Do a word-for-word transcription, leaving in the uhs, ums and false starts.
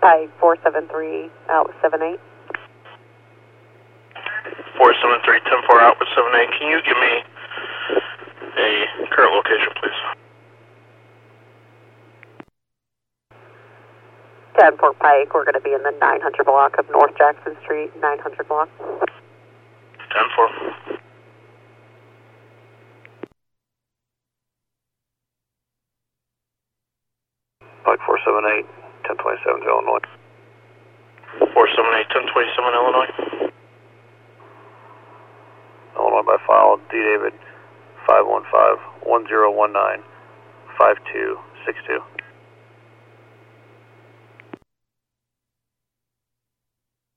Pike four seven three, out with seven eight. four seven three, ten four out with seven eight. Can you give me a current location, please? ten four Pike, we're going to be in the nine hundred block of North Jackson Street, nine hundred block. ten four. Pike four seven eight, ten twenty-seven to Illinois. four seven eight, ten twenty-seven, Illinois. Illinois by file, D David five one five, one zero one nine, five two six two.